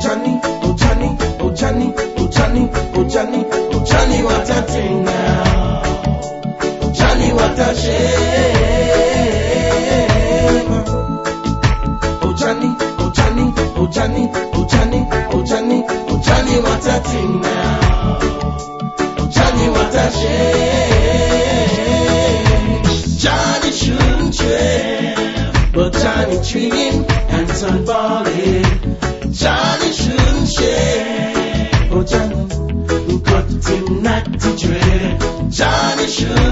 Johnny, oh Johnny, oh Johnny, oh Johnny, oh Johnny, oh Johnny, what a thing now. Johnny, what a shame. Oh Johnny, oh Johnny, oh Johnny, oh Johnny, oh Johnny, oh Johnny, what a thing now. Oh Johnny, what a shame. Johnny shouldn't trade, but Johnny dream and turn balling. Johnny shouldn't share, but Johnny got him not to dread. Johnny should